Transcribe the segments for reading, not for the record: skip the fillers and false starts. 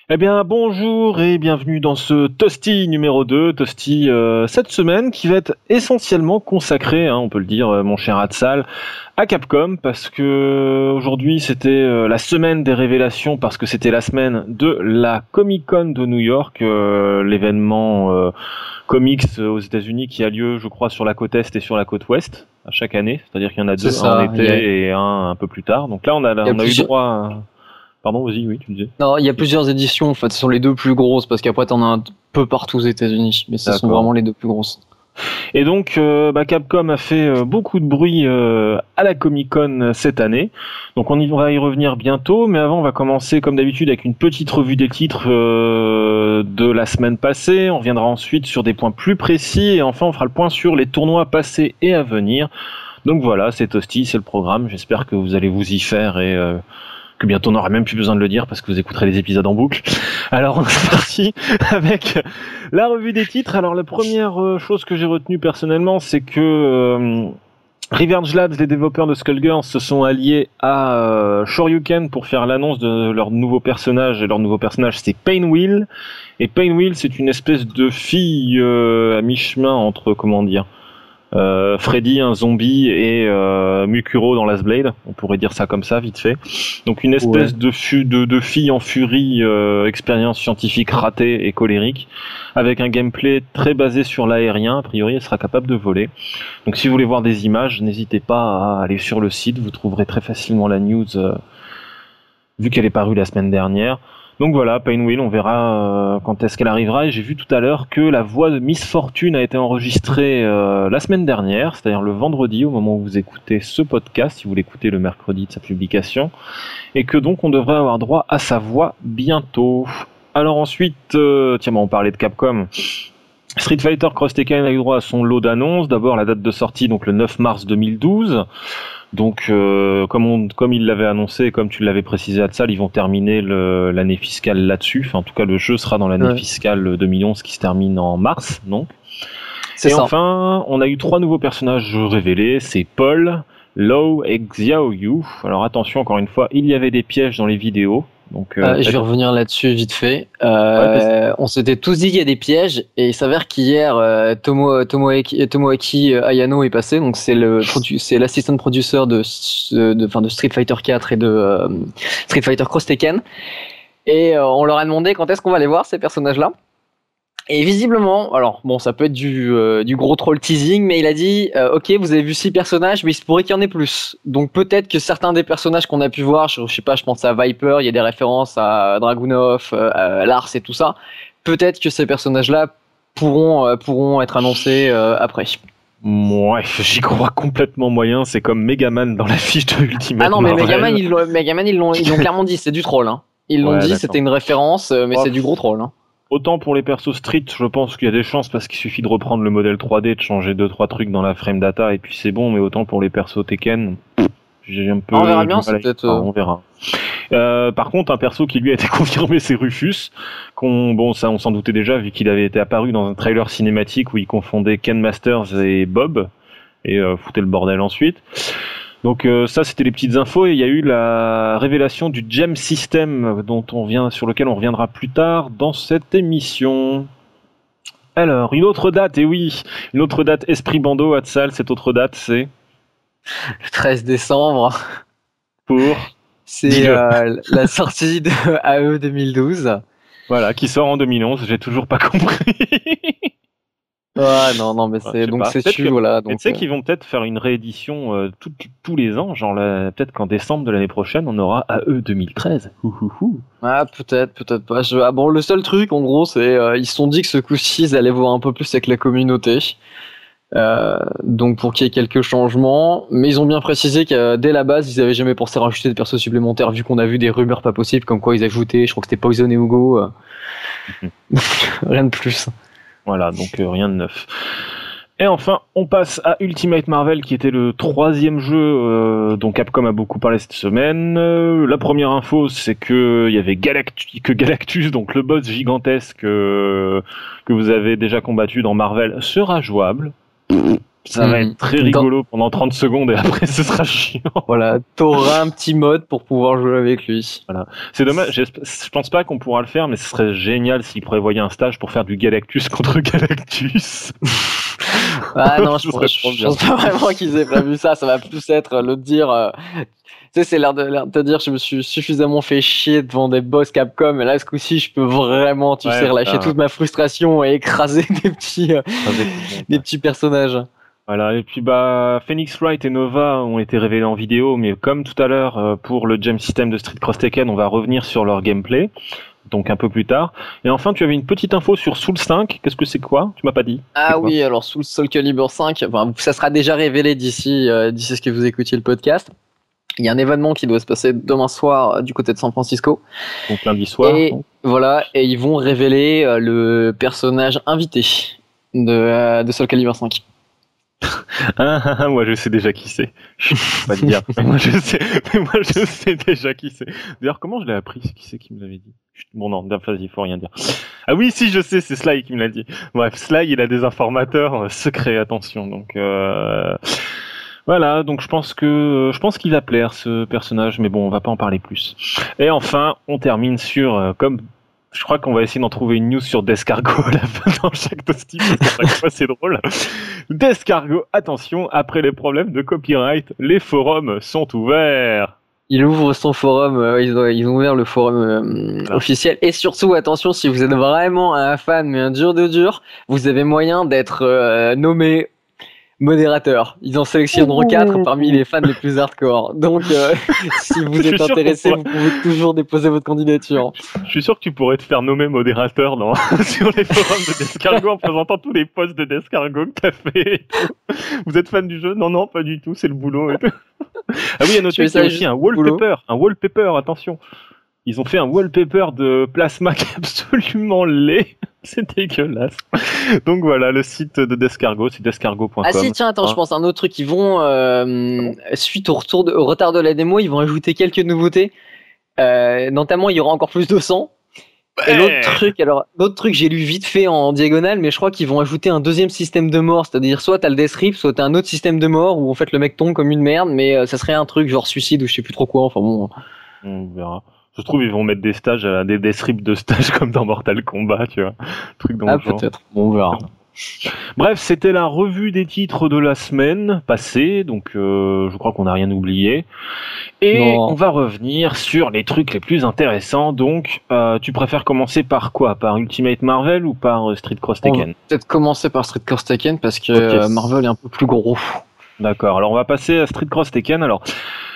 Eh bien, bonjour et bienvenue dans ce Toasty numéro 2, Toasty cette semaine qui va être essentiellement consacré, on peut le dire, mon cher Hatsal, à Capcom parce que aujourd'hui c'était la semaine des révélations parce que c'était la semaine de la Comic-Con de New York, l'événement comics aux États-Unis qui a lieu, je crois, sur la côte Est et sur la côte Ouest à chaque année, c'est-à-dire qu'il y en a C'est deux, un en ça. été et un peu plus tard. Donc là, Il y a on a eu plusieurs, droit à... Pardon, vas-y, oui, tu disais. non, il y a plusieurs éditions, en fait. Ce sont les deux plus grosses, parce qu'après, t'en as un peu partout aux États-Unis. Mais ce sont D'accord. vraiment les deux plus grosses. Et donc, Capcom a fait beaucoup de bruit à la Comic-Con cette année. Donc, va y revenir bientôt. Mais avant, on va commencer comme d'habitude avec une petite revue des titres de la semaine passée. On reviendra ensuite sur des points plus précis. Et enfin, on fera le point sur les tournois passés et à venir. Donc voilà, c'est Toasty, c'est le programme. J'espère que vous allez vous y faire et que bientôt on n'aura même plus besoin de le dire parce que vous écouterez les épisodes en boucle. Alors, on est parti avec la revue des titres. Alors, la première chose que j'ai retenue personnellement, c'est que Revenge Labs, les développeurs de Skullgirls, se sont alliés à Shoryuken pour faire l'annonce de leur nouveau personnage. Et leur nouveau personnage, c'est Painwheel. Et Painwheel, c'est une espèce de fille à mi-chemin entre, comment dire, Freddy, un zombie, et Mukuro dans Last Blade. On pourrait dire ça comme ça, vite fait. Donc une espèce Ouais. de fille en furie, expérience scientifique ratée et colérique, avec un gameplay très basé sur l'aérien. A priori, elle sera capable de voler. Donc si vous voulez voir des images, n'hésitez pas à aller sur le site. Vous trouverez très facilement la news, vu qu'elle est parue la semaine dernière. Donc voilà, Painwheel, on verra quand est-ce qu'elle arrivera. Et j'ai vu tout à l'heure que la voix de Miss Fortune a été enregistrée la semaine dernière, c'est-à-dire le vendredi, au moment où vous écoutez ce podcast, si vous l'écoutez le mercredi de sa publication, et que donc on devrait avoir droit à sa voix bientôt. Alors ensuite, on parlait de Capcom. Street Fighter Cross Tekken a eu droit à son lot d'annonces. D'abord la date de sortie, donc le 9 mars 2012. Donc, comme il l'avait annoncé, et comme tu l'avais précisé à Tsal, ils vont terminer l'année fiscale là-dessus. Enfin, en tout cas, le jeu sera dans l'année Ouais. fiscale 2011 qui se termine en mars, donc. C'est Et ça. enfin, on a eu 3 nouveaux personnages révélés. C'est Paul, Lo et Xiao Yu. Alors attention, encore une fois, il y avait des pièges dans les vidéos. Donc, Je vais revenir là-dessus vite fait. ouais, On s'était tous dit qu'il y a des pièges, et il s'avère qu'hier, Tomoaki Ayano est passé. Donc c'est l'assistant producer de Street Fighter 4 et de Street Fighter Cross Tekken. Et on leur a demandé quand est-ce qu'on va les voir, ces personnages-là. Et visiblement, alors bon, ça peut être du gros troll teasing, mais il a dit ok, vous avez vu 6 personnages, mais il se pourrait qu'il y en ait plus. Donc peut-être que certains des personnages qu'on a pu voir, je sais pas, je pense à Viper, il y a des références à Dragunov, à Lars et tout ça. Peut-être que ces personnages-là pourront être annoncés après. ouais, j'y crois complètement moyen. C'est comme Megaman dans la fiche de Ultimate Ah non, mais Marvel. Megaman ils l'ont clairement dit, c'est du troll. Hein. Ils l'ont Ouais, dit, d'accord. c'était une référence, mais Oh, c'est du gros troll. Hein. autant pour les persos Street, je pense qu'il y a des chances parce qu'il suffit de reprendre le modèle 3D, de changer 2-3 trucs dans la frame data et puis c'est bon, mais autant pour les persos Tekken, j'ai un peu Ah, on verra du bien, mal c'est à y peut-être. croire, on verra. Par contre, un perso qui lui a été confirmé, c'est Rufus, ça on s'en doutait déjà vu qu'il avait été apparu dans un trailer cinématique où il confondait Ken Masters et Bob et foutait le bordel ensuite. Donc ça c'était les petites infos et il y a eu la révélation du Gem System sur lequel on reviendra plus tard dans cette émission. Alors, une autre date, et oui, une autre date Esprit Bando, Hatsal, cette autre date c'est Le 13 décembre. pour... C'est Dis-le. la sortie de AE 2012. Voilà, qui sort en 2011, j'ai toujours pas compris. Ah non, non, mais Ouais, je sais donc pas. c'est tu, voilà. Mais tu Donc, sais qu'ils vont peut-être faire une réédition tous les ans, genre peut-être qu'en décembre de l'année prochaine, on aura AE 2013. Ouhouhou. peut-être pas. Ah bon, le seul truc, en gros, c'est ils se sont dit que ce coup-ci, ils allaient voir un peu plus avec la communauté. Donc pour qu'il y ait quelques changements, mais ils ont bien précisé que dès la base, ils avaient jamais pensé rajouter des persos supplémentaires, vu qu'on a vu des rumeurs pas possibles, comme quoi ils ajoutaient, je crois que c'était Poison et Hugo. Rien de plus. Voilà, donc rien de neuf. Et enfin, on passe à Ultimate Marvel, qui était le troisième jeu dont Capcom a beaucoup parlé cette semaine. La première info, c'est que il y avait Galactus, donc le boss gigantesque que vous avez déjà combattu dans Marvel, sera jouable. Ça va être très rigolo pendant 30 secondes et après ce sera chiant. Voilà, t'auras un petit mode pour pouvoir jouer avec lui. Voilà. C'est dommage, je pense pas qu'on pourra le faire, mais ce serait génial s'ils prévoyaient un stage pour faire du Galactus contre Galactus. Ah non, je pense pas vraiment qu'ils aient prévu ça. Ça va plus être le dire. Tu sais, c'est l'air de te dire, je me suis suffisamment fait chier devant des boss Capcom, et là, ce coup-ci, je peux vraiment, relâcher toute ma frustration et écraser des petits personnages. Voilà, et puis Phoenix Wright et Nova ont été révélés en vidéo, mais comme tout à l'heure pour le Gem System de Street Cross Tekken, on va revenir sur leur gameplay, donc un peu plus tard. Et enfin, tu avais une petite info sur Soul 5, qu'est-ce que c'est quoi? Tu m'as pas dit. Ah oui, alors Soul Calibur 5, ça sera déjà révélé d'ici ce que vous écoutiez le podcast. Il y a un événement qui doit se passer demain soir du côté de San Francisco. Donc lundi soir. Et voilà, et ils vont révéler le personnage invité de Soul Calibur 5. Moi je sais déjà qui c'est. Je peux pas te dire. Moi je sais déjà qui c'est. D'ailleurs, comment je l'ai appris? Qui c'est qui me l'avait dit? Bon non, vas-y, faut rien dire. Ah oui, si, je sais, c'est Sly qui me l'a dit. Bref, Sly, il a des informateurs secrets, attention. Donc voilà, donc je pense qu'il va plaire ce personnage, mais bon, on va pas en parler plus. Et enfin, on termine sur comme je crois qu'on va essayer d'en trouver une news sur Descargo à la fin dans chaque toasty, parce qu'à chaque fois c'est drôle. Descargo, attention, après les problèmes de copyright, les forums sont ouverts. Il ouvre son forum, ils ont ouvert le forum officiel. Et surtout, attention, si vous êtes vraiment un fan, mais un dur de dur, vous avez moyen d'être nommé modérateur. Ils en sélectionneront 4 parmi les fans les plus hardcore. Donc, si vous êtes intéressé, vous pouvez toujours déposer votre candidature. Je suis sûr que tu pourrais te faire nommer modérateur sur les forums de Descargo en présentant tous les posts de Descargo que t'as fait. Vous êtes fan du jeu? Non, pas du tout, c'est le boulot. Et tout. Ah oui, à noter qu'il y a aussi un wallpaper, attention. Ils ont fait un wallpaper de plasma qui est absolument laid. C'est dégueulasse. Donc voilà, le site de Descargo, c'est descargo.com. Ah si, tiens, attends, je pense à un autre truc. Ils vont, suite au retard de la démo, ils vont ajouter quelques nouveautés. Notamment, il y aura encore plus de sang. Ouais. Et l'autre truc, j'ai lu vite fait en diagonale, mais je crois qu'ils vont ajouter un deuxième système de mort. C'est-à-dire, soit t'as le death rip, soit t'as un autre système de mort où en fait le mec tombe comme une merde, mais ça serait un truc genre suicide ou je sais plus trop quoi. Enfin bon. On verra. Je trouve ils vont mettre des stages, des death rips de stages comme dans Mortal Kombat, tu vois. Truc dans le genre. Peut-être. Bon, on verra. Bref, c'était la revue des titres de la semaine passée, donc je crois qu'on n'a rien oublié. Et on va revenir sur les trucs les plus intéressants. Donc, tu préfères commencer par quoi? Par Ultimate Marvel ou par Street Cross Tekken? On va peut-être commencer par Street Cross Tekken parce que Marvel est un peu plus gros. D'accord, alors on va passer à Street Cross Tekken. Alors,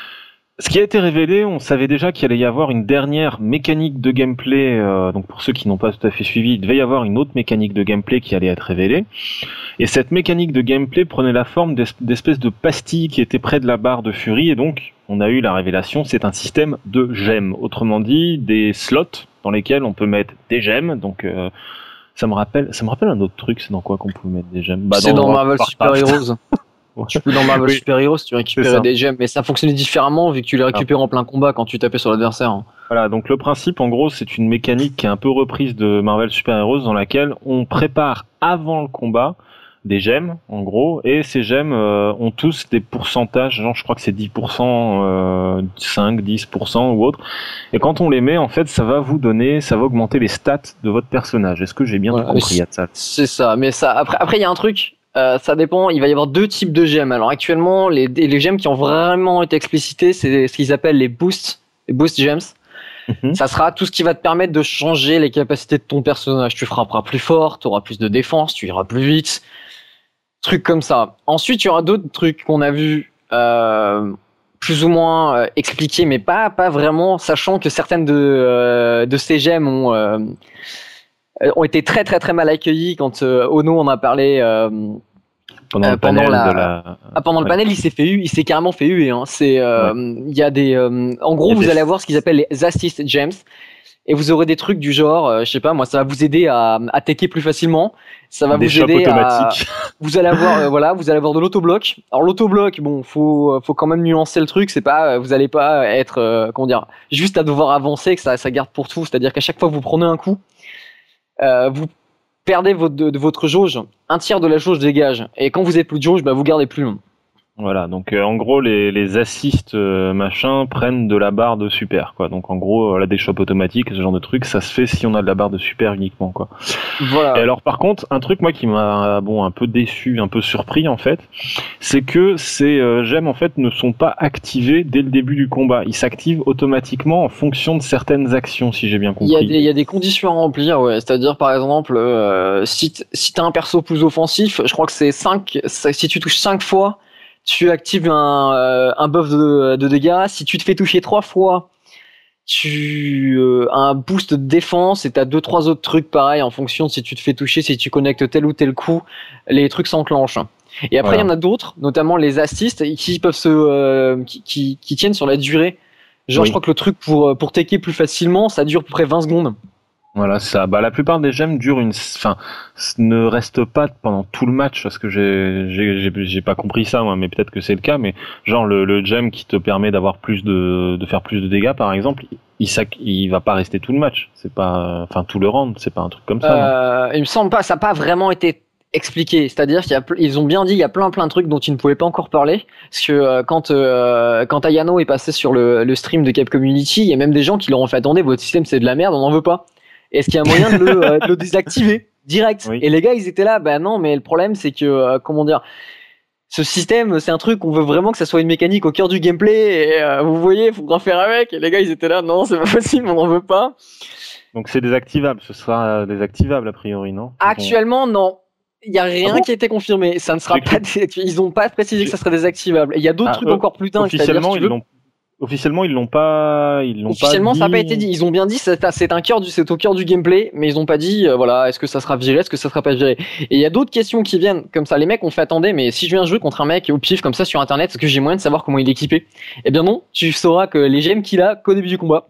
ce qui a été révélé, on savait déjà qu'il allait y avoir une dernière mécanique de gameplay, donc pour ceux qui n'ont pas tout à fait suivi, il devait y avoir une autre mécanique de gameplay qui allait être révélée. Et cette mécanique de gameplay prenait la forme d'espèces de pastilles qui étaient près de la barre de Fury, et donc on a eu la révélation, c'est un système de gemmes. Autrement dit, des slots dans lesquels on peut mettre des gemmes, donc ça me rappelle un autre truc, c'est dans quoi qu'on peut mettre des gemmes? C'est dans Marvel Super Heroes. Tu peux dans Marvel Super Heroes, tu récupères des gemmes, mais ça fonctionnait différemment vu que tu les récupères en plein combat quand tu tapais sur l'adversaire. Voilà, donc le principe en gros c'est une mécanique qui est un peu reprise de Marvel Super Heroes dans laquelle on prépare avant le combat des gemmes en gros, et ces gemmes ont tous des pourcentages, genre je crois que c'est 10%, 5, 10% ou autre, et quand on les met en fait ça va augmenter les stats de votre personnage. Est-ce que j'ai bien tout compris à ça? C'est ça, mais ça après il y a un truc. Ça dépend, il va y avoir 2 types de gemmes. Alors actuellement, les gemmes qui ont vraiment été explicitées, c'est ce qu'ils appellent les boost gems. Mm-hmm. Ça sera tout ce qui va te permettre de changer les capacités de ton personnage. Tu frapperas plus fort, tu auras plus de défense, tu iras plus vite. Trucs comme ça. Ensuite, il y aura d'autres trucs qu'on a vus plus ou moins expliqués, mais pas vraiment, sachant que certaines de ces gemmes ont été très très très mal accueillies quand Ono en a parlé pendant le panel. Il s'est carrément fait huer. Hein. Il y a des en gros vous allez avoir ce qu'ils appellent les assist gems et vous aurez des trucs du genre je sais pas moi, ça va vous aider à attaquer plus facilement, ça va vous aider vous allez avoir vous allez avoir de l'autobloc. Alors l'autobloc, bon, faut quand même nuancer le truc, c'est pas vous allez pas être juste à devoir avancer que ça garde pour tout, c'est-à-dire qu'à chaque fois que vous prenez un coup, vous perdez de votre jauge, un tiers de la jauge dégage. Et quand vous êtes plus de jauge, vous gardez plus. Voilà, donc en gros les assists machin prennent de la barre de super quoi. Donc en gros la déchoppe automatique, ce genre de truc, ça se fait si on a de la barre de super uniquement quoi. Voilà. Et alors par contre, un truc moi qui m'a un peu déçu, un peu surpris en fait, c'est que ces gemmes en fait ne sont pas activées dès le début du combat. Ils s'activent automatiquement en fonction de certaines actions si j'ai bien compris. Il y a des conditions à remplir, ouais. C'est-à-dire par exemple si t'as un perso plus offensif, je crois que c'est 5, si tu touches 5 fois, tu actives un buff de dégâts. Si tu te fais toucher 3 fois, tu as un boost de défense et t'as 2-3 autres trucs pareils en fonction de si tu te fais toucher, si tu connectes tel ou tel coup, les trucs s'enclenchent. Et après, il y en a d'autres, notamment les assists, qui peuvent qui tiennent sur la durée. Genre, je crois que le truc pour taker plus facilement, ça dure à peu près 20 secondes. Voilà, ça. La plupart des gemmes durent ne restent pas pendant tout le match parce que j'ai pas compris ça moi, mais peut-être que c'est le cas. Mais genre le gemme qui te permet d'avoir de faire plus de dégâts par exemple, il va pas rester tout le match. C'est pas, tout le round, c'est pas un truc comme ça. Il me semble pas, ça n'a pas vraiment été expliqué. C'est-à-dire qu'ils ont bien dit il y a plein de trucs dont ils ne pouvaient pas encore parler. Parce que quand Ayano est passé sur le stream de Cap Community, il y a même des gens qui leur ont fait attendez, votre système c'est de la merde, on n'en veut pas. Est-ce qu'il y a moyen de le désactiver direct? Oui. Et les gars, ils étaient là, non, mais le problème, c'est que, ce système, c'est un truc, on veut vraiment que ça soit une mécanique au cœur du gameplay, et vous voyez, faut en faire avec. Et les gars, ils étaient là, non, c'est pas possible, on n'en veut pas. Donc c'est désactivable, ce sera désactivable a priori, non? Actuellement, non. Il y a rien qui a été confirmé. Ça ne sera pas désactivable. Ils ont pas précisé que ça serait désactivable. Et il y a d'autres trucs encore plus dingues. Officiellement, ils l'ont pas Officiellement, dit. ça n'a pas été dit. Ils ont bien dit c'est au cœur du gameplay, mais ils n'ont pas dit voilà, est-ce que ça sera viré, est-ce que ça sera pas viré. Et il y a d'autres questions qui viennent comme ça. Les mecs ont fait attendez, mais si je viens jouer contre un mec au pif comme ça sur internet, est-ce que j'ai moyen de savoir comment il est équipé? Eh bien non, tu sauras que les gemmes qu'il a qu'au début du combat.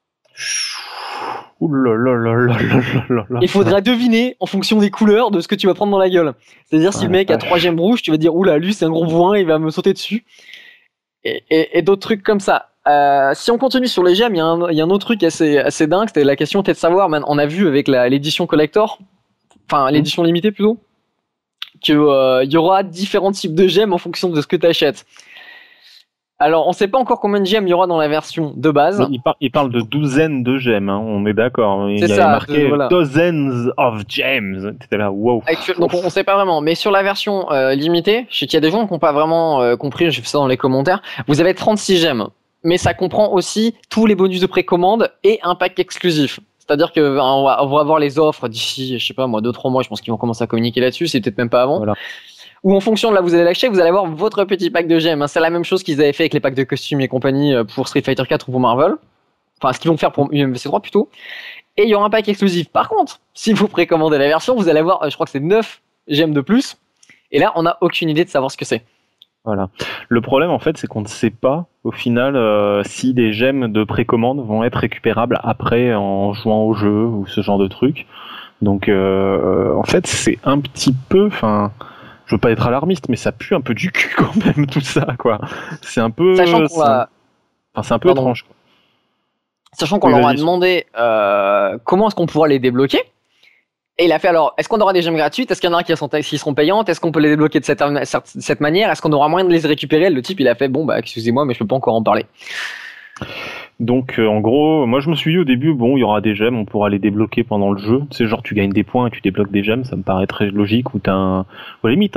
Il faudra deviner en fonction des couleurs de ce que tu vas prendre dans la gueule. C'est-à-dire si le mec a 3 gemmes rouges, tu vas dire oula, lui c'est un gros bourrin, il va me sauter dessus. Et d'autres trucs comme ça. Si on continue sur les gemmes, il y a un autre truc assez dingue, c'était la question était de savoir, on a vu avec l'édition collector, l'édition limitée plutôt, que il y aura différents types de gemmes en fonction de ce que tu achètes. Alors, on sait pas encore combien de gemmes il y aura dans la version de base. Il parle de douzaines de gemmes, hein, on est d'accord. Il y a marqué dozens of gems. T'étais là, wow. Donc, on sait pas vraiment. Mais sur la version limitée, je sais qu'il y a des gens qui n'ont pas vraiment compris, j'ai fait ça dans les commentaires, vous avez 36 gemmes. Mais ça comprend aussi tous les bonus de précommande et un pack exclusif. C'est-à-dire que on va avoir les offres d'ici, je sais pas moi, 2-3 mois, je pense qu'ils vont commencer à communiquer là-dessus, c'est peut-être même pas avant. Voilà. Ou en fonction de là vous allez l'acheter, vous allez avoir votre petit pack de gemmes. C'est la même chose qu'ils avaient fait avec les packs de costumes et compagnie pour Street Fighter 4 ou pour Marvel. Enfin, ce qu'ils vont faire pour UMVC3 plutôt. Et il y aura un pack exclusif. Par contre, si vous précommandez la version, vous allez avoir, je crois que c'est 9 gemmes de plus. Et là, on n'a aucune idée de savoir ce que c'est. Voilà. Le problème, en fait, c'est qu'on ne sait pas, au final, si des gemmes de précommande vont être récupérables après en jouant au jeu ou ce genre de truc. Donc, en fait, c'est un petit peu, je veux pas être alarmiste, mais ça pue un peu du cul quand même tout ça, quoi. C'est un peu, c'est un peu étrange, quoi. Sachant qu'on leur a demandé comment est-ce qu'on pourra les débloquer. Et il a fait alors, est-ce qu'on aura des gemmes gratuites? Est-ce qu'il y en a qui seront payantes? Est-ce qu'on peut les débloquer de cette manière? Est-ce qu'on aura moyen de les récupérer? Le type, il a fait, excusez-moi, mais je peux pas encore en parler. Donc, en gros, moi je me suis dit au début, il y aura des gemmes, on pourra les débloquer pendant le jeu. Tu sais, genre tu gagnes des points et tu débloques des gemmes, ça me paraît très logique. Ou t'as à la limite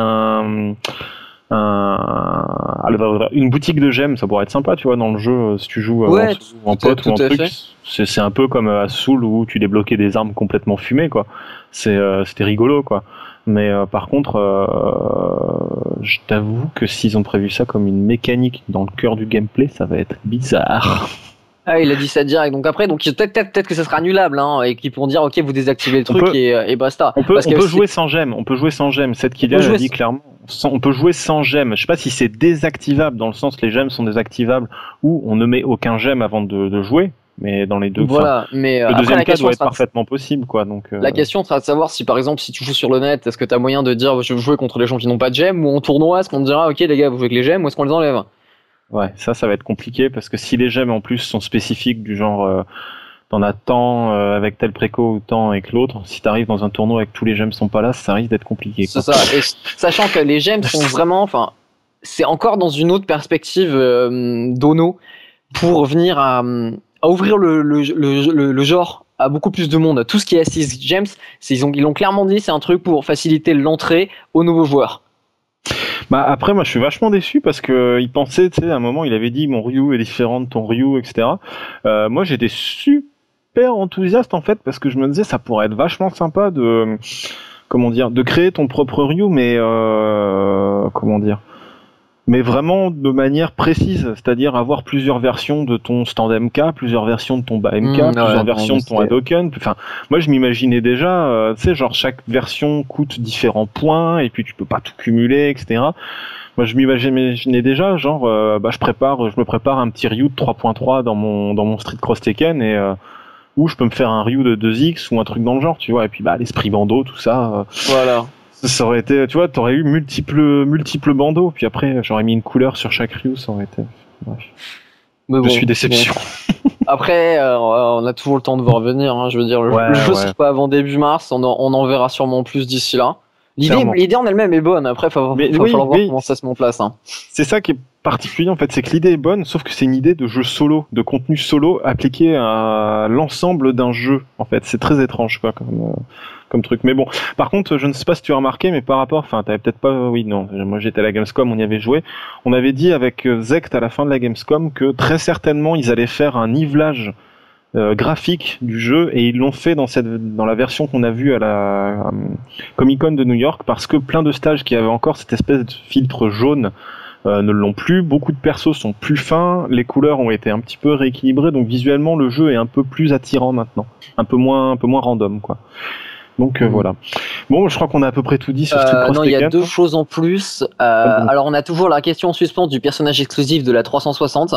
une boutique de gemmes, ça pourrait être sympa, tu vois, dans le jeu, si tu joues en pote ou en truc. C'est un peu comme à Soul où tu débloquais des armes complètement fumées, quoi. C'était rigolo, quoi. Mais par contre, je t'avoue que s'ils ont prévu ça comme une mécanique dans le cœur du gameplay, ça va être bizarre. Ah, il a dit ça direct. Donc après, peut-être que ça sera annulable, hein, et qu'ils pourront dire, ok, vous désactivez le truc et basta. On peut jouer sans gemmes. On peut jouer sans gemmes. Cette Kylian a dit clairement. On peut jouer sans gemmes. Je sais pas si c'est désactivable dans le sens les gemmes sont désactivables ou on ne met aucun gemme avant de jouer. Mais dans les deux cas, le deuxième cas doit être parfaitement possible, quoi. Donc la question sera de savoir si par exemple si tu joues sur le net, est-ce que tu as moyen de dire je veux jouer contre les gens qui n'ont pas de gemmes, ou en tournoi est-ce qu'on te dira ok les gars vous jouez avec les gemmes ou est-ce qu'on les enlève? Ouais, ça va être compliqué parce que si les gemmes en plus sont spécifiques du genre t'en as tant avec tel préco ou tant avec l'autre. Si t'arrives dans un tournoi avec tous les gemmes sont pas là, ça risque d'être compliqué. C'est ça. Et sachant que les gemmes sont vraiment, enfin, c'est encore dans une autre perspective d'Ono pour venir à ouvrir le genre à beaucoup plus de monde. Tout ce qui est 6 gems, ils l'ont clairement dit, c'est un truc pour faciliter l'entrée aux nouveaux joueurs. Bah après, moi je suis vachement déçu parce que il pensait, tu sais, à un moment il avait dit mon Ryu est différent de ton Ryu, etc. Moi j'étais super enthousiaste en fait parce que je me disais ça pourrait être vachement sympa de, comment dire, de créer ton propre Ryu, mais comment dire, mais vraiment de manière précise, c'est-à-dire avoir plusieurs versions de ton stand MK, plusieurs versions de ton bas MK, plusieurs versions de ton Hadoken. Enfin, moi je m'imaginais déjà, tu sais, genre chaque version coûte différents points et puis tu peux pas tout cumuler, etc. Moi je m'imaginais déjà, genre, je me prépare un petit Ryu de 3.3 dans mon Street Cross Tekken et où je peux me faire un Ryu de 2X ou un truc dans le genre, tu vois. Et puis l'esprit bandeau, tout ça. Voilà. Ça aurait été, tu vois, t'aurais eu multiples bandeaux, puis après j'aurais mis une couleur sur chaque Ryu, ça aurait été. Bref. Je suis déception. Bon. Après, on a toujours le temps de voir venir. Hein, je veux dire, le jeu sera pas avant début mars. On en verra sûrement plus d'ici là. L'idée en elle-même est bonne. Après, il va falloir voir comment ça se met en place. Hein. C'est ça qui est particulier en fait, c'est que l'idée est bonne, sauf que c'est une idée de jeu solo, de contenu solo appliqué à l'ensemble d'un jeu. En fait, c'est très étrange, quoi, comme truc. Mais bon, par contre, je ne sais pas si tu as remarqué, mais par rapport, enfin, t'avais peut-être pas, oui, non, moi j'étais à la Gamescom, on y avait joué. On avait dit avec Zect à la fin de la Gamescom que très certainement ils allaient faire un nivelage graphique du jeu et ils l'ont fait dans la version qu'on a vue à la Comic-Con de New York parce que plein de stages qui avaient encore cette espèce de filtre jaune ne l'ont plus, beaucoup de persos sont plus fins, les couleurs ont été un petit peu rééquilibrées, donc visuellement le jeu est un peu plus attirant maintenant, un peu moins random, quoi. Donc voilà. Bon, je crois qu'on a à peu près tout dit sur Street Cross Tekken. Non, il y a deux choses en plus. Alors on a toujours la question en suspens du personnage exclusif de la 360.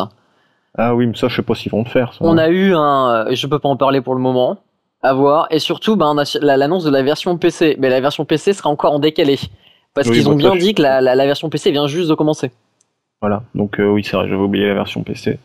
Ah oui, mais ça je sais pas s'ils vont le faire. Ça. On a eu je peux pas en parler pour le moment, à voir. Et surtout, on a l'annonce de la version PC. Mais la version PC sera encore en décalé. Parce qu'ils ont bien dit que la version PC vient juste de commencer. Voilà, donc oui c'est vrai, j'avais oublié la version PC.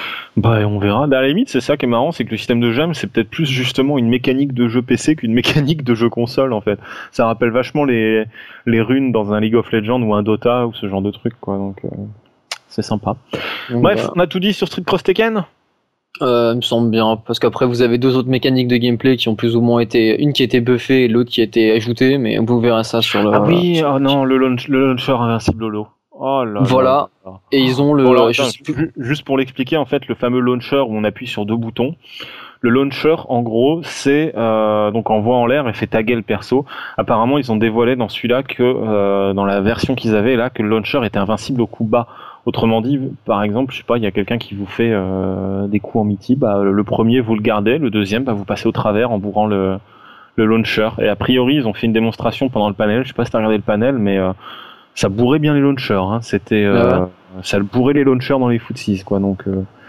Bah on verra. À la limite, c'est ça qui est marrant, c'est que le système de gemme, c'est peut-être plus justement une mécanique de jeu PC qu'une mécanique de jeu console en fait. Ça rappelle vachement les runes dans un League of Legends ou un Dota ou ce genre de truc, quoi. Donc c'est sympa. Donc, bref, on a tout dit sur Street Cross Tekken. Il me semble bien, parce qu'après vous avez deux autres mécaniques de gameplay qui ont plus ou moins été, une qui a été buffée et l'autre qui a été ajoutée, mais vous verrez ça sur le. Ah oui, oh non, le launcher invincible Lolo. Oh là voilà. Là. Et ils ont le. Bon, juste pour l'expliquer, en fait, le fameux launcher où on appuie sur deux boutons. Le launcher, en gros, c'est donc envoie en l'air et fait taguer le perso. Apparemment, ils ont dévoilé dans celui-là que dans la version qu'ils avaient là, que le launcher était invincible au coup bas. Autrement dit, par exemple, je sais pas, il y a quelqu'un qui vous fait des coups en miti, le premier vous le gardez, le deuxième vous passez au travers en bourrant le launcher. Et a priori, ils ont fait une démonstration pendant le panel. Je sais pas si t'as regardé le panel, mais ça bourrait bien les launchers. Hein. C'était ça bourrait les launchers dans les footsies, quoi. Donc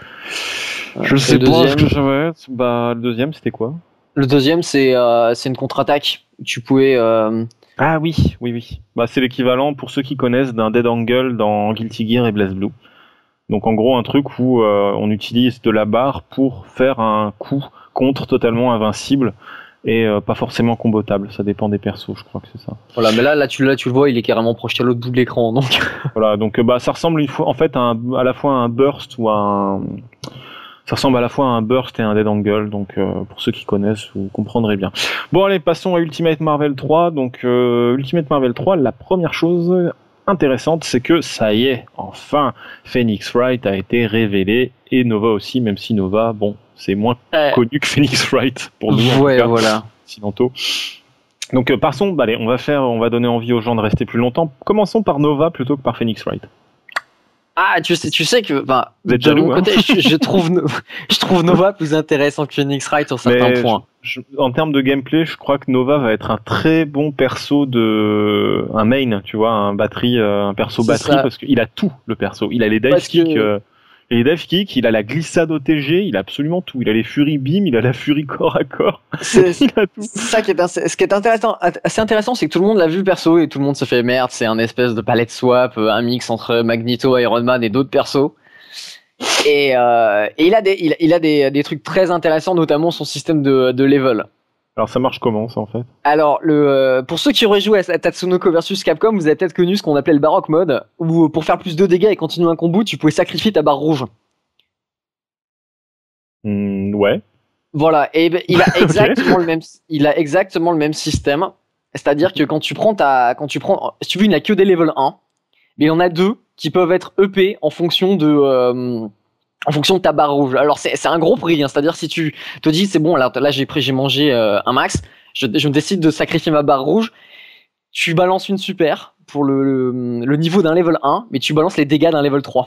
je sais pas ce que ça va être. Le deuxième, c'était quoi? Le deuxième, c'est une contre-attaque. Tu pouvais. Ah oui. C'est l'équivalent, pour ceux qui connaissent, d'un Dead Angle dans Guilty Gear et BlazBlue. Donc en gros, un truc où on utilise de la barre pour faire un coup contre totalement invincible et pas forcément combotable. Ça dépend des persos, je crois que c'est ça. Voilà, mais là tu le vois, il est carrément projeté à l'autre bout de l'écran. Donc voilà, donc ça ressemble en fait à la fois à un burst ou à un. Ça ressemble à la fois à un burst et à un dead angle, donc pour ceux qui connaissent, vous comprendrez bien. Bon allez, passons à Ultimate Marvel 3. Donc Ultimate Marvel 3, la première chose intéressante, c'est que ça y est, enfin, Phoenix Wright a été révélé, et Nova aussi, même si Nova, bon, c'est moins connu que Phoenix Wright pour nous. Ouais, en tout cas, voilà. Occidentaux. Donc passons, allez, on va donner envie aux gens de rester plus longtemps. Commençons par Nova plutôt que par Phoenix Wright. Ah, tu sais que, vous êtes jaloux, de mon côté, je trouve Nova plus intéressant que Phoenix Wright sur certains points. En termes de gameplay, je crois que Nova va être un très bon perso un main, tu vois, un perso batterie, parce qu'il a tout, le perso. Il a les dive kicks, il a la glissade OTG, il a absolument tout. Il a les Fury Beam, il a la Fury corps à corps. Il a tout. Ça qui est ce qui est assez intéressant, c'est que tout le monde l'a vu perso et tout le monde se fait merde. C'est un espèce de palette swap, un mix entre Magneto, Iron Man et d'autres persos. Et il a des trucs très intéressants, notamment son système de level. Alors ça marche comment ça en fait? Alors pour ceux qui auraient joué à Tatsunoko versus Capcom, vous avez peut-être connu ce qu'on appelait le Baroque mode, où pour faire plus de dégâts et continuer un combo, tu pouvais sacrifier ta barre rouge. Ouais. Voilà, et ben, il a exactement Ok. le même, il a exactement le même système. C'est-à-dire que si tu veux, il n'a que des level 1, mais il y en a deux qui peuvent être EP en fonction de ta barre rouge. Alors c'est un gros prix, hein. C'est-à-dire si tu te dis c'est bon, là j'ai mangé un max, je me décide de sacrifier ma barre rouge, tu balances une super pour le niveau d'un level 1, mais tu balances les dégâts d'un level 3.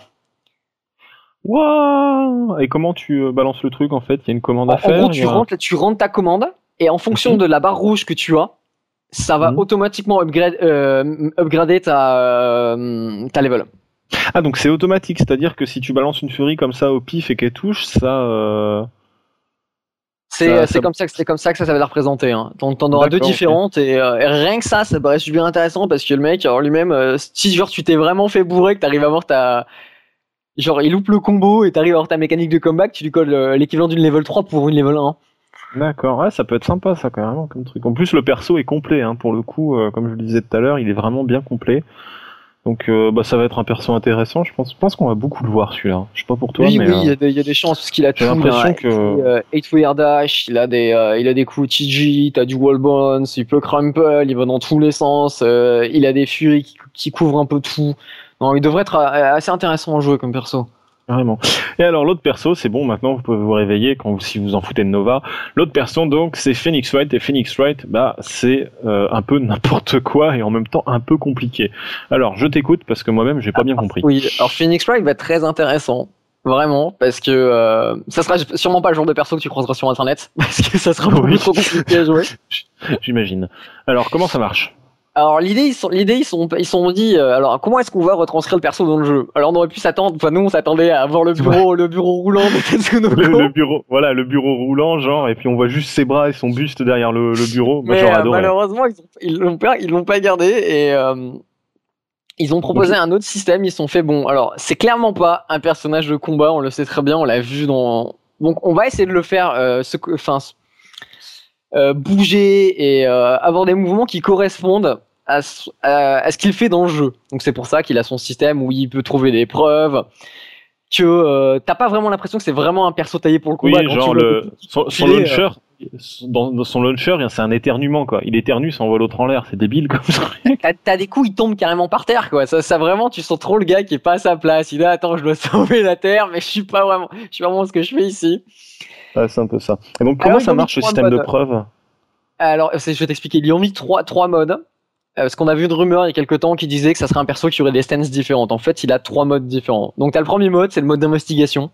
Waouh! Et comment tu balances le truc en fait? Il y a une commande à En gros, faire? tu rentres ta commande, et en fonction de la barre rouge que tu as, ça va automatiquement upgrader ta level. Ah, donc c'est automatique, c'est-à-dire que si tu balances une furie comme ça au pif et qu'elle touche, ça. C'est comme ça que ça va être représenté. Hein. T'en auras deux différentes, et rien que ça paraît super intéressant, parce que le mec, alors lui-même, si genre tu t'es vraiment fait bourrer, que t'arrives à avoir genre il loupe le combo et t'arrives à avoir ta mécanique de comeback, tu lui colles l'équivalent d'une level 3 pour une level 1. D'accord, ouais, ça peut être sympa ça carrément comme truc. En plus le perso est complet, hein, pour le coup, comme je le disais tout à l'heure, il est vraiment bien complet. Donc ça va être un perso intéressant, je pense qu'on va beaucoup le voir celui-là. Je sais pas pour toi, Oui, mais oui, il y a des chances, parce qu'il a j'ai tout. l'impression que 8-way air dash, il a des coups TG, t'as du wall bounce, il peut crumple, il va dans tous les sens, il a des furies qui couvrent un peu tout. Non, il devrait être assez intéressant à jouer comme perso. carrément. Et alors l'autre perso, c'est bon, maintenant vous pouvez vous réveiller si vous en foutez de Nova. L'autre perso donc c'est Phoenix Wright, et Phoenix Wright, c'est un peu n'importe quoi et en même temps un peu compliqué. Alors je t'écoute parce que moi-même j'ai pas bien compris. Oui, alors Phoenix Wright va être très intéressant. Vraiment, parce que ça sera sûrement pas le genre de perso que tu croiseras sur internet, parce que ça sera beaucoup trop compliqué à jouer. J'imagine. Alors comment ça marche? Alors ils se sont dit alors comment est-ce qu'on va retranscrire le perso dans le jeu? Alors on aurait pu s'attendre, enfin nous on s'attendait à voir le bureau roulant de Tatsunoko. Le bureau, voilà, le bureau roulant, genre, et puis on voit juste ses bras et son buste derrière le bureau. Moi, Mais j'aurais adoré. malheureusement ils l'ont pas gardé, et ils ont proposé un autre système. Ils se sont fait bon. Alors c'est clairement pas un personnage de combat, on le sait très bien, on l'a vu dans. Donc on va essayer de le faire, bouger et avoir des mouvements qui correspondent à ce qu'il fait dans le jeu. Donc c'est pour ça qu'il a son système où il peut trouver des preuves, que t'as pas vraiment l'impression que c'est vraiment un perso taillé pour le combat. Oui, genre son launcher, dans son launcher, c'est un éternuement quoi. Il éternue, ça envoie l'autre en l'air, c'est débile comme ça. T'as des coups, il tombe carrément par terre quoi. Ça vraiment, tu sens trop le gars qui est pas à sa place. Il est attends, je dois sauver la terre, mais je suis vraiment ce que je fais ici. Ouais, c'est un peu ça. Et donc comment ça marche le système de preuves? Alors je vais t'expliquer. Ils lui ont mis trois modes. Parce qu'on a vu une rumeur il y a quelques temps qui disait que ça serait un perso qui aurait des stances différentes. En fait, il a 3 modes différents. Donc, t'as le premier mode, c'est le mode d'investigation.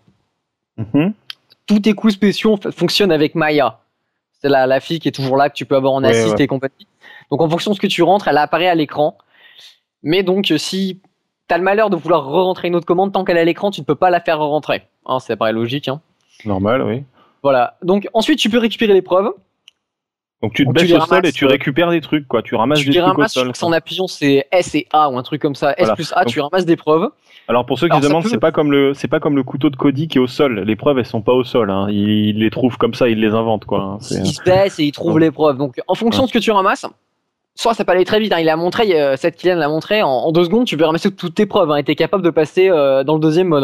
Tous tes coups spéciaux fonctionnent avec Maya. C'est la fille qui est toujours là, que tu peux avoir en assist et compagnie. Donc, en fonction de ce que tu rentres, elle apparaît à l'écran. Mais donc, si t'as le malheur de vouloir re-rentrer une autre commande, tant qu'elle est à l'écran, tu ne peux pas la faire re-rentrer. Hein, ça paraît logique. Hein. Normal, oui. Voilà. Donc, ensuite, tu peux récupérer les preuves. Donc tu te baisses au sol et tu récupères des trucs, quoi. Tu ramasses des trucs au sol. En appuyant, c'est S et A ou un truc comme ça. S plus A, donc, tu ramasses des preuves. Alors pour ceux qui se demandent, c'est pas comme le couteau de Cody qui est au sol. Les preuves, elles sont pas au sol. Hein. Il les trouve comme ça, il les invente, quoi. Il se baisse et il trouve les preuves. Donc en fonction de ce que tu ramasses, soit ça peut aller très vite. Hein. Il a montré, cette Kylian l'a montré, en 2 secondes, tu peux ramasser toutes tes preuves. Hein, et t'es capable de passer dans le deuxième mode.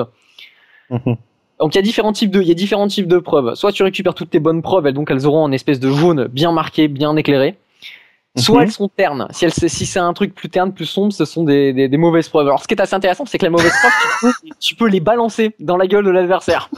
Donc il y a différents types de preuves. Soit tu récupères toutes tes bonnes preuves, elles auront une espèce de jaune bien marqué, bien éclairé. Soit elles sont ternes. Si c'est un truc plus terne, plus sombre, ce sont des mauvaises preuves. Alors ce qui est assez intéressant, c'est que les mauvaises preuves, tu peux les balancer dans la gueule de l'adversaire.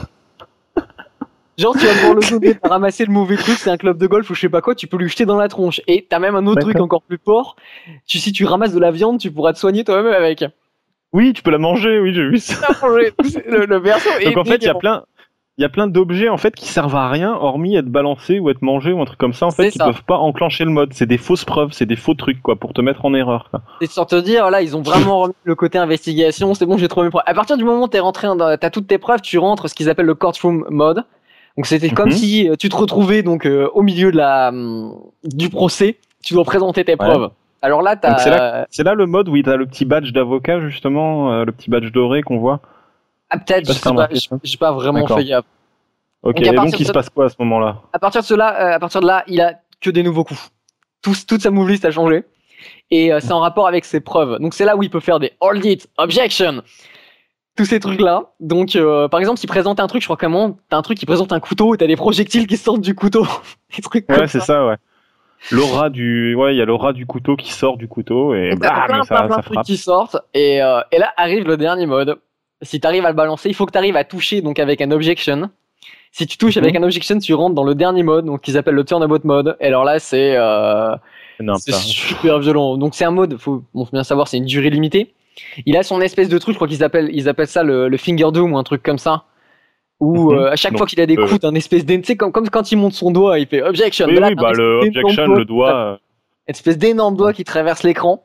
Genre tu vas devoir le donner, t'as ramassé le mauvais truc, c'est un club de golf ou je sais pas quoi, tu peux lui jeter dans la tronche. Et t'as même un autre truc encore plus fort. Si tu ramasses de la viande, tu pourras te soigner toi-même avec. Oui, tu peux la manger, oui, j'ai vu ça. Le perso est donc en fait, il y a plein d'objets en fait qui servent à rien, hormis être balancés ou être mangés ou un truc comme ça, en fait, qui peuvent pas enclencher le mode. C'est des fausses preuves, c'est des faux trucs, quoi, pour te mettre en erreur. Quoi. C'est sans te dire, là, ils ont vraiment remis le côté investigation, c'est bon, j'ai trouvé mes preuves. À partir du moment où t'es rentré, t'as toutes tes preuves, tu rentres ce qu'ils appellent le courtroom mode. Donc c'était comme si tu te retrouvais donc au milieu du procès, tu dois présenter tes preuves. Alors là, c'est là le mode où il a le petit badge d'avocat, justement, le petit badge doré qu'on voit. Ah, peut-être, j'ai pas vraiment fait gaffe. Ok, et donc il se passe quoi à ce moment-là? À partir de là, il a que des nouveaux coups. Toute sa move list a changé. Et c'est en rapport avec ses preuves. Donc c'est là où il peut faire des hold it, objection, tous ces trucs-là. Donc par exemple, s'il présente un truc, je crois t'as un truc qui présente un couteau et t'as des projectiles qui sortent du couteau. Des trucs comme ça. Ouais, c'est ça, ouais. Il y a l'aura du couteau qui sort du couteau et plein de trucs qui sortent. Et là arrive le dernier mode. Si t'arrives à le balancer, il faut que t'arrives à toucher donc avec un objection. Si tu touches avec un objection, tu rentres dans le dernier mode, donc qu'ils appellent le turnabout mode. Et alors là, c'est super violent. Donc c'est un mode, faut bien savoir, c'est une durée limitée. Il a son espèce de truc, je crois qu'ils appellent ça le finger doom ou un truc comme ça. Où à chaque fois qu'il a des coups, un espèce tu sais, comme quand il monte son doigt, il fait objection. Oui, le objection, le doigt. Une espèce d'énorme doigt qui traverse l'écran.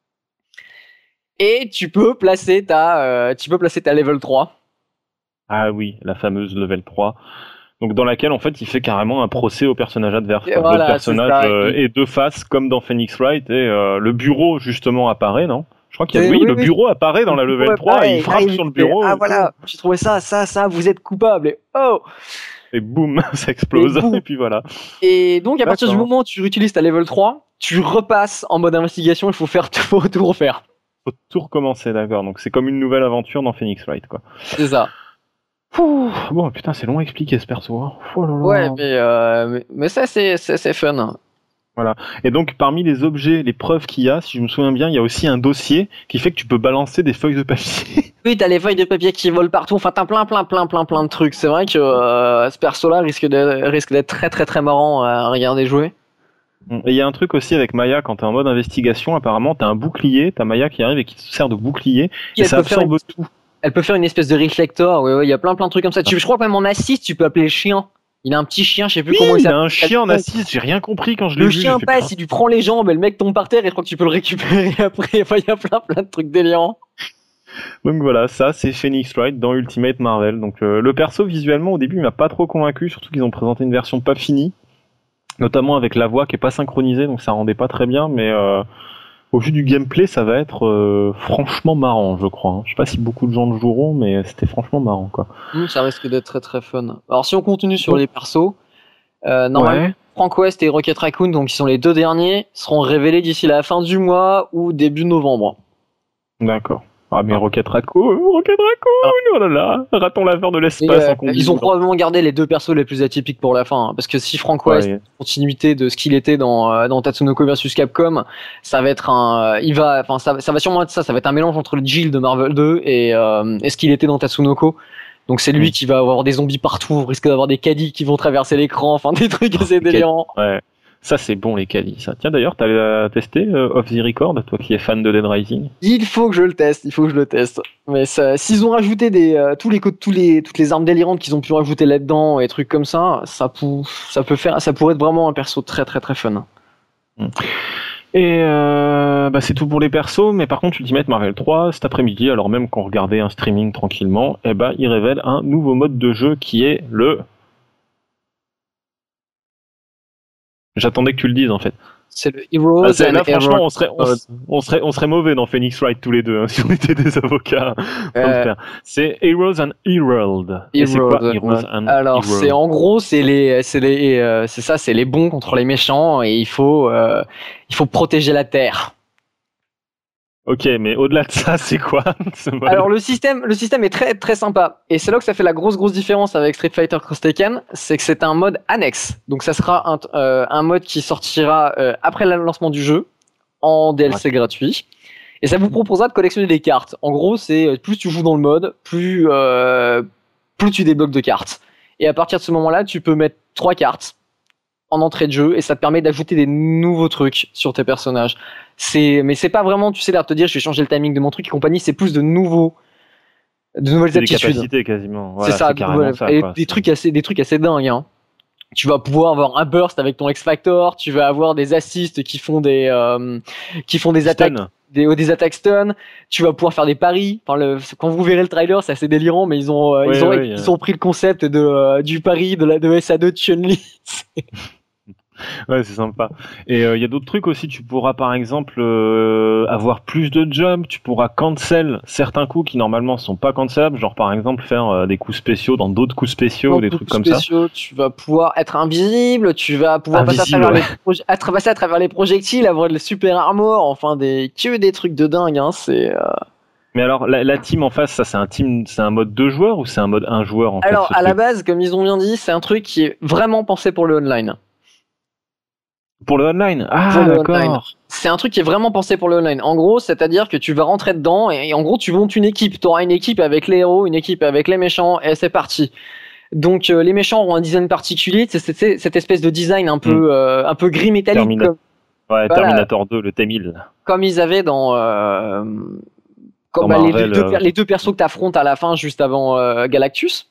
Et tu peux placer ta level 3. Ah oui, la fameuse level 3. Donc dans laquelle en fait il fait carrément un procès au personnage adverse. Voilà, le personnage est de face comme dans Phoenix Wright et le bureau justement apparaît, non? Je crois qu'il y a le bureau apparaît dans la level 3 et il frappe sur le bureau. Ah voilà, j'ai trouvé ça, vous êtes coupable. Et oh! Et boum, ça explose et puis voilà. Et donc à partir du moment où tu utilises ta level 3, tu repasses en mode investigation, il faut tout refaire. Faut tout recommencer, d'accord. Donc c'est comme une nouvelle aventure dans Phoenix Wright, quoi. C'est ça. Bon, putain, c'est long à expliquer ce perso. Hein. Oh là là. Ouais, mais ça, c'est fun. Voilà. Et donc, parmi les objets, les preuves qu'il y a, si je me souviens bien, il y a aussi un dossier qui fait que tu peux balancer des feuilles de papier. Oui, t'as les feuilles de papier qui volent partout. Enfin, t'as plein de trucs. C'est vrai que ce perso-là risque d'être très, très, très marrant à regarder jouer. Et il y a un truc aussi avec Maya, quand t'es en mode investigation, apparemment, t'as un bouclier, t'as Maya qui arrive et qui te sert de bouclier, et ça absorbe tout. Elle peut faire une espèce de reflector, ouais, il y a plein de trucs comme ça. Je crois que même en assist, tu peux appeler le chien. Il a un petit chien, je sais plus comment il s'appelle. Il a un chien en assist, j'ai rien compris quand je l'ai vu. Le chien passe, il lui prend les jambes et le mec tombe par terre et je crois que tu peux le récupérer après. Enfin, il y a plein de trucs délirants. Donc voilà, ça c'est Phoenix Wright dans Ultimate Marvel. Donc le perso visuellement au début il m'a pas trop convaincu, surtout qu'ils ont présenté une version pas finie, notamment avec la voix qui est pas synchronisée, donc ça rendait pas très bien, mais au vu du gameplay, ça va être franchement marrant, je crois. Je sais pas si beaucoup de gens le joueront, mais c'était franchement marrant, quoi. Ça risque d'être très très fun. Alors si on continue sur les persos, normalement, Frank West et Rocket Raccoon, donc qui sont les deux derniers, seront révélés d'ici la fin du mois ou début novembre. D'accord. Ah mais Rocket Raccoon, oh là là, ratons l'affaire de l'espace en combinaison. Ils ont probablement gardé les deux persos les plus atypiques pour la fin, hein, parce que si Frank West, continuité de ce qu'il était dans Tatsunoko vs Capcom, ça va être ça va sûrement être ça va être un mélange entre le Jill de Marvel 2 et ce qu'il était dans Tatsunoko. Donc c'est lui qui va avoir des zombies partout, risque d'avoir des caddies qui vont traverser l'écran, enfin des trucs assez délirants. Ouais. Ça c'est bon les caddies, ça. Tiens d'ailleurs, t'as testé Off the Record, toi qui es fan de Dead Rising? Il faut que je le teste. Mais s'ils ont rajouté toutes les armes délirantes qu'ils ont pu rajouter là-dedans et trucs comme ça, ça pourrait être vraiment un perso très très très fun. Et c'est tout pour les persos, mais par contre Ultimate Marvel 3 cet après-midi, alors même qu'on regardait un streaming tranquillement, il révèle un nouveau mode de jeu qui est le... J'attendais que tu le dises en fait. C'est le Heroes. Là, franchement, on serait mauvais dans Phoenix Wright tous les deux, hein, si on était des avocats. C'est Heroes and Herald. Et c'est quoi Heroes and Alors, c'est en gros, c'est les bons contre les méchants et il faut protéger la Terre. Ok, mais au-delà de ça, c'est quoi ce mode? Alors le système est très très sympa et c'est là que ça fait la grosse différence avec Street Fighter Cross Tekken, c'est que c'est un mode annexe. Donc ça sera un mode qui sortira après le lancement du jeu en DLC gratuit et ça vous proposera de collectionner des cartes. En gros, c'est plus tu joues dans le mode, plus tu débloques de cartes. Et à partir de ce moment-là, tu peux mettre 3 cartes en entrée de jeu et ça te permet d'ajouter des nouveaux trucs sur tes personnages. Mais c'est pas vraiment, tu sais, l'air de te dire je vais changer le timing de mon truc et compagnie, c'est plus de nouvelles aptitudes. Des capacités quasiment. Voilà, c'est ça, et des trucs assez dingues. Hein. Tu vas pouvoir avoir un burst avec ton X Factor, tu vas avoir des assists qui font des attaques. Des attaques stun, tu vas pouvoir faire des paris. Quand vous verrez le trailer, c'est assez délirant, mais ils ont pris le concept du pari de SA2 de Chun-Li. Ouais, c'est sympa. Et il y a d'autres trucs aussi. Tu pourras par exemple avoir plus de jobs. Tu pourras cancel certains coups qui normalement sont pas cancelables. Genre par exemple faire des coups spéciaux dans d'autres coups spéciaux ou des trucs comme ça. Tu vas pouvoir être invisible. Tu vas pouvoir passer à travers les projectiles, avoir le super armor. Enfin des trucs de dingue. Hein. C'est. Mais alors, la team en face, ça c'est un mode 2 joueurs ou c'est un mode 1 joueur en fait, alors, à la base, comme ils ont bien dit, c'est un truc qui est vraiment pensé pour le online. Pour le online. Ah, d'accord. C'est un truc qui est vraiment pensé pour le online. En gros, c'est-à-dire que tu vas rentrer dedans et en gros, tu montes une équipe. Tu auras une équipe avec les héros, une équipe avec les méchants et c'est parti. Donc, les méchants auront un design particulier. C'est cette espèce de design un peu gris métallique. Terminator 2, le T-1000. Comme ils avaient dans... les deux persos que tu affrontes à la fin, juste avant Galactus.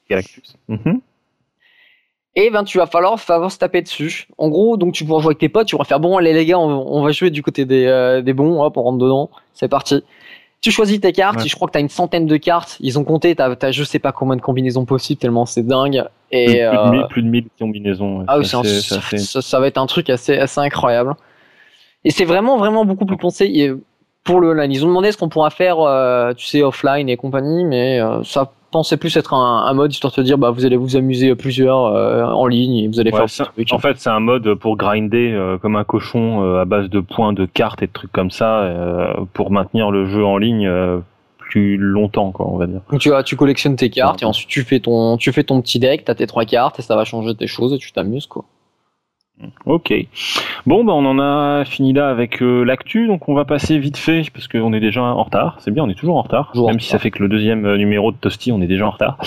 Et ben tu vas falloir se taper dessus. En gros, donc tu pourras jouer avec tes potes, tu pourras faire bon allez les gars, on va jouer du côté des bons, hop, on rentre dedans, c'est parti. Tu choisis tes cartes, je crois que t'as une centaine de cartes, ils ont compté, t'as je sais pas combien de combinaisons possibles tellement c'est dingue. Et plus de 1000 combinaisons. Ah oui, ça va être un truc assez incroyable. Et c'est vraiment beaucoup plus pensé pour le online. Ils ont demandé ce qu'on pourra faire, tu sais, offline et compagnie, mais ça pensait plus être un mode histoire de te dire, bah vous allez vous amuser plusieurs en ligne et vous allez faire ce truc. En fait, c'est un mode pour grinder comme un cochon à base de points, de cartes et de trucs comme ça pour maintenir le jeu en ligne plus longtemps, quoi, on va dire. Donc tu collectionnes tes cartes et ensuite tu fais ton petit deck, t'as tes 3 cartes et ça va changer tes choses et tu t'amuses, quoi. Ok. Bon, bah on en a fini là avec l'actu, donc on va passer vite fait parce qu'on est déjà en retard. C'est bien, on est toujours en retard, même si ça fait que le deuxième numéro de Toasty, on est déjà en retard.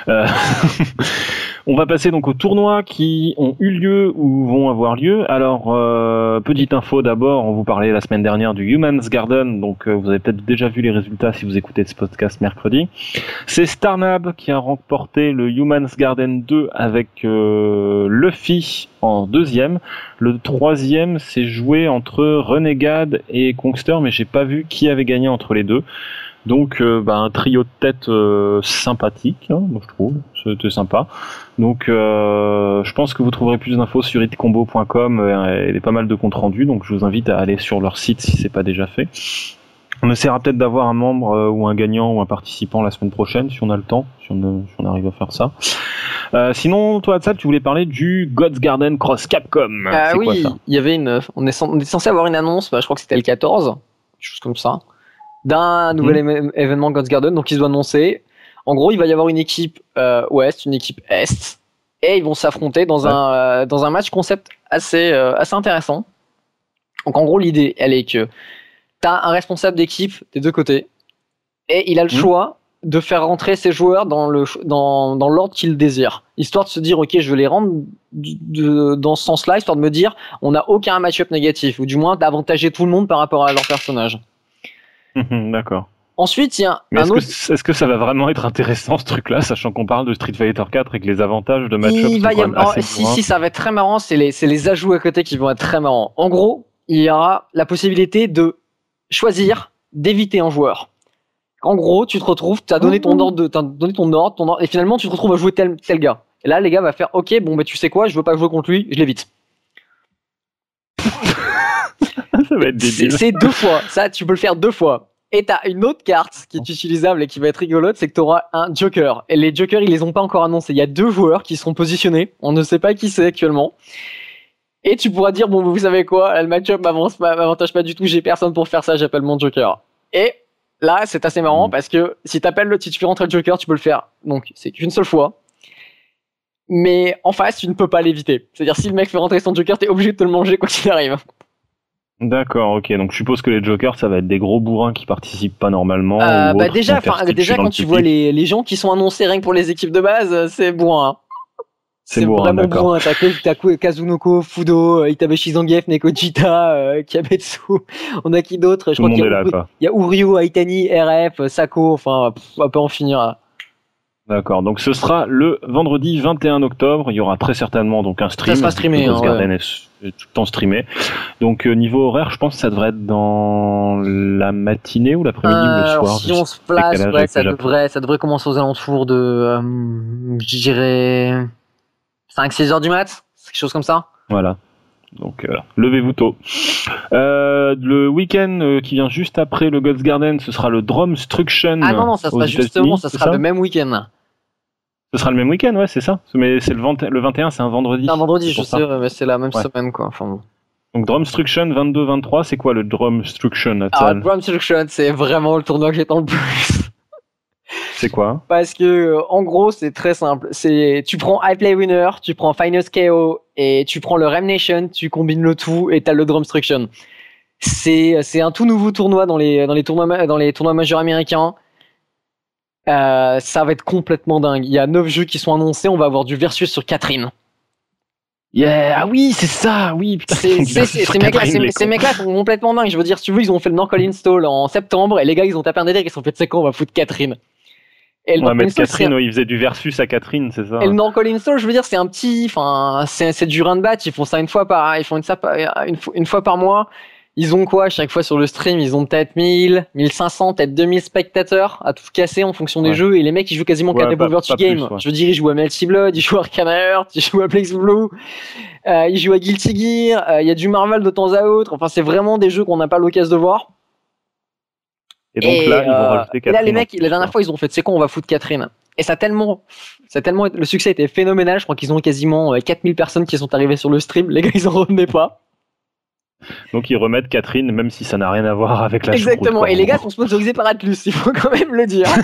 On va passer donc aux tournois qui ont eu lieu ou vont avoir lieu. Alors, petite info d'abord, on vous parlait la semaine dernière du Human's Garden, donc vous avez peut-être déjà vu les résultats si vous écoutez ce podcast mercredi. C'est Starnab qui a remporté le Human's Garden 2 avec Luffy en deuxième. Le troisième s'est joué entre Renegade et Kongster, mais j'ai pas vu qui avait gagné entre les deux. Donc un trio de tête sympathique, hein, moi je trouve, c'était sympa. Donc je pense que vous trouverez plus d'infos sur hitcombo.com et pas mal de comptes rendus, donc je vous invite à aller sur leur site si c'est pas déjà fait. On essaiera peut-être d'avoir un membre ou un gagnant ou un participant la semaine prochaine si on a le temps, si on arrive à faire ça. Sinon, toi, Hatsal, tu voulais parler du God's Garden Cross Capcom. C'est quoi ça ? Il y avait on est censé avoir une annonce, je crois que c'était le 14, quelque chose comme ça, d'un nouvel événement God's Garden, donc ils ont annoncé. En gros, il va y avoir une équipe ouest, une équipe est, et ils vont s'affronter dans un match concept assez intéressant. Donc en gros, l'idée, elle est que t'as un responsable d'équipe des deux côtés, et il a le choix de faire rentrer ses joueurs dans l'ordre qu'il désire, histoire de se dire ok, je vais les rendre dans ce sens-là, histoire de me dire on n'a aucun match-up négatif, ou du moins d'avantager tout le monde par rapport à leur personnage. D'accord. Ensuite, il y a est-ce que ça va vraiment être intéressant ce truc-là, sachant qu'on parle de Street Fighter 4 avec les avantages de match-up si, ça va être très marrant, c'est les ajouts à côté qui vont être très marrants. En gros, il y aura la possibilité de choisir d'éviter un joueur. En gros, tu te retrouves, t'as donné ton ordre, et finalement tu te retrouves à jouer tel gars. Et là, les gars va faire ok, bon tu sais quoi, je veux pas jouer contre lui, je l'évite. Ça va être débile. C'est 2 fois, ça tu peux le faire 2 fois. Et t'as une autre carte qui est utilisable et qui va être rigolote, c'est que t'auras un Joker. Et les Jokers, ils les ont pas encore annoncés. Il y a 2 joueurs qui seront positionnés. On ne sait pas qui c'est actuellement. Et tu pourras dire, bon, vous savez quoi, le match-up m'avantage pas du tout, j'ai personne pour faire ça, j'appelle mon Joker. Et là, c'est assez marrant parce que si tu fais rentrer le Joker, tu peux le faire. Donc, c'est qu'une seule fois. Mais en face, tu ne peux pas l'éviter. C'est-à-dire, si le mec fait rentrer son Joker, t'es obligé de te le manger quoi qu'il arrive. D'accord, ok. Donc je suppose que les Jokers, ça va être des gros bourrins qui participent pas normalement. Déjà quand tu vois les gens qui sont annoncés rien que pour les équipes de base, c'est bourrin. C'est vraiment bourrin. T'as Kazunoko, Fudo, Itabeshi Zangief, Nekojita, Kiametsu. On a qui d'autre ? Je crois qu'il y a Uryu, Aitani, RF, Sako. Enfin, on peut en finir. D'accord, donc ce sera le vendredi 21 octobre, il y aura très certainement donc un stream. Ça sera streamé, Garden est tout le temps streamé. Donc niveau horaire, je pense que ça devrait être dans la matinée ou l'après-midi ou le soir. Si on se place, ça devrait commencer aux alentours de, je dirais, 5-6 heures du mat, quelque chose comme ça. Voilà. Donc levez-vous tôt. Le week-end qui vient juste après le God's Garden, ce sera le Drumstruction. Ah non, ça sera justement, ça sera le même week-end. Ce sera le même week-end, ouais, c'est ça. Mais c'est le 21, c'est un vendredi. C'est un vendredi, je sais, mais c'est la même semaine, quoi. Enfin, donc Drumstruction 22-23, c'est quoi le Drumstruction? Drumstruction, c'est vraiment le tournoi que j'attends le plus. C'est quoi? Parce que en gros, c'est très simple. Tu prends I Play Winner, tu prends Finest KO et tu prends le Rem Nation, tu combines le tout et t'as le Drumstruction. C'est un tout nouveau tournoi dans les tournois majeurs américains. Ça va être complètement dingue. Il y a 9 jeux qui sont annoncés. On va avoir du versus sur Catherine. Yeah, ah oui, c'est ça, oui, putain. Ces mecs-là sont complètement dingues. Je veux dire, si tu veux, ils ont fait le Norcal Install en septembre et les gars, ils ont tapé un délire, ils se sont fait, c'est quoi, on va foutre Catherine. Et on va mettre Catherine, ils faisaient du versus à Catherine, c'est ça. Et le Norcal Install, je veux dire, c'est un petit, enfin, c'est du run bat. Ils font ça une fois par mois. Ils ont quoi, chaque fois sur le stream? Ils ont peut-être 1000, 1500, peut-être 2000 spectateurs à tout casser en fonction des jeux. Et les mecs, ils jouent quasiment qu'à des Poverty Games. Je veux dire, ils jouent à Melty Blood, ils jouent à Arcana Heart, ils jouent à Blaze Blue, ils jouent à Guilty Gear, il y a du Marvel de temps à autre. Enfin, c'est vraiment des jeux qu'on n'a pas l'occasion de voir. Et donc là, ils vont rajouter Catherine. Et là, les mecs, la dernière fois, ils ont fait, c'est quoi, on va foutre Catherine. Et ça a tellement, le succès était phénoménal. Je crois qu'ils ont quasiment 4000 personnes qui sont arrivées sur le stream. Les gars, ils en revenaient pas. Donc ils remettent Catherine, même si ça n'a rien à voir avec la Exactement. choucroute, Et les gars sont sponsorisés par Atlus, il faut quand même le dire.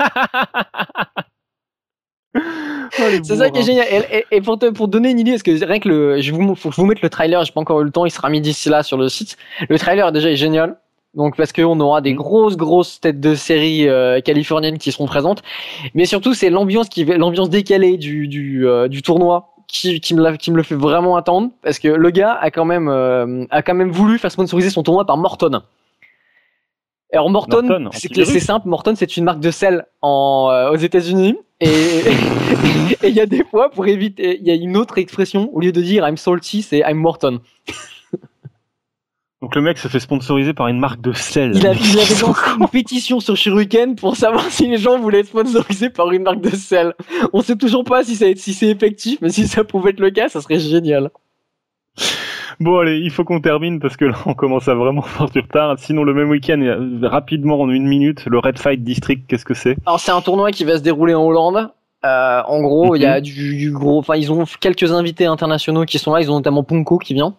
C'est ça qui est génial. Et pour donner une idée, parce que rien que faut que je vous mette le trailer, j'ai pas encore eu le temps, il sera mis d'ici là sur le site. Le trailer déjà est génial. Donc parce qu'on aura des grosses têtes de série californiennes qui seront présentes, mais surtout c'est l'ambiance décalée du tournoi qui me le fait vraiment attendre, parce que le gars a quand même voulu faire sponsoriser son tournoi par Morton. Alors Morton, c'est simple, Morton c'est une marque de sel aux États-Unis, et il y a des fois, pour éviter, il y a une autre expression, au lieu de dire I'm salty, c'est I'm Morton. Donc le mec se fait sponsoriser par une marque de sel. Il avait lancé une pétition sur Shuriken pour savoir si les gens voulaient être sponsorisés par une marque de sel. On sait toujours pas si c'est effectif, mais si ça pouvait être le cas, ça serait génial. Bon allez, il faut qu'on termine parce que là on commence à vraiment faire du retard. Sinon le même week-end, rapidement en 1 minute, le Red Fight District, qu'est-ce que c'est? Alors c'est un tournoi qui va se dérouler en Hollande. En gros, il y a du gros. Enfin, ils ont quelques invités internationaux qui sont là. Ils ont notamment Punko qui vient.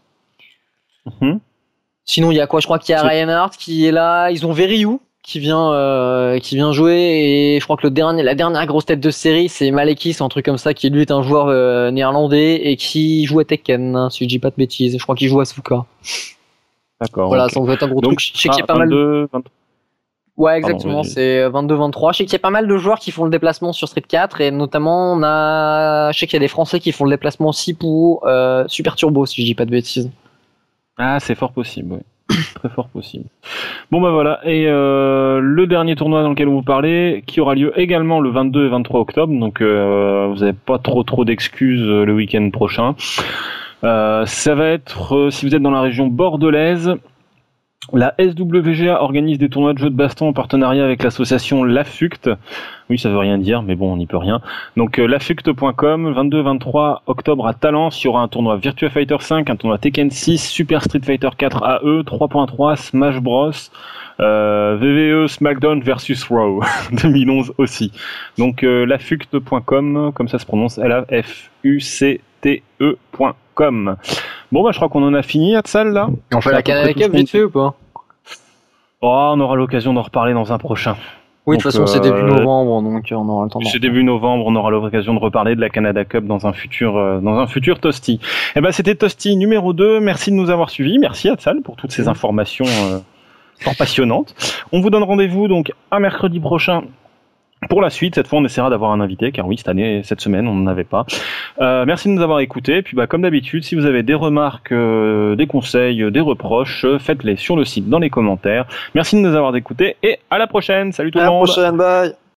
Sinon, il y a quoi? Je crois qu'il y a Ryan Hart qui est là. Ils ont Verryu qui vient jouer. Et je crois que la dernière grosse tête de série, c'est Malekis, un truc comme ça, qui lui est un joueur néerlandais et qui joue à Tekken, hein, si je dis pas de bêtises. Je crois qu'il joue à Asuka. D'accord. Voilà, ça va être un gros truc. Je sais qu'il y a pas mal. Ouais, exactement. C'est 22-23. Je sais qu'il y a pas mal de joueurs qui font le déplacement sur Street 4 et notamment je sais qu'il y a des Français qui font le déplacement aussi pour Super Turbo, si je dis pas de bêtises. Ah, c'est fort possible, oui. Très fort possible. Bon bah voilà, et le dernier tournoi dans lequel on vous parlait, qui aura lieu également le 22 et 23 octobre, donc vous n'avez pas trop d'excuses le week-end prochain. Ça va être, si vous êtes dans la région bordelaise, la SWGA organise des tournois de jeux de baston en partenariat avec l'association Lafuct. Oui, ça veut rien dire, mais bon, on n'y peut rien. Donc lafuct.com, 22-23 octobre à Talence, il y aura un tournoi Virtua Fighter 5, un tournoi Tekken 6, Super Street Fighter 4 AE, 3.3, Smash Bros, VVE Smackdown versus Raw 2011 aussi. Donc lafuct.com, comme ça se prononce, LAFUCTE.com. Bon bah je crois qu'on en a fini, Hatsal, là. On fait la Canada Cup vite fait ou pas? Oh, on aura l'occasion d'en reparler dans un prochain. Oui, de toute façon c'est début novembre, donc on aura le temps. C'est début novembre, on aura l'occasion de reparler de la Canada Cup dans un futur Toasty. Eh ben c'était Toasty numéro 2, merci de nous avoir suivis, merci Hatsal pour toutes ces informations fort passionnantes. On vous donne rendez-vous donc à mercredi prochain. Pour la suite, cette fois on essaiera d'avoir un invité, car oui, cette semaine on n'en avait pas. Merci de nous avoir écoutés, puis comme d'habitude, si vous avez des remarques, des conseils, des reproches, faites-les sur le site dans les commentaires. Merci de nous avoir écoutés, et à la prochaine, salut tout le monde. À la prochaine, bye.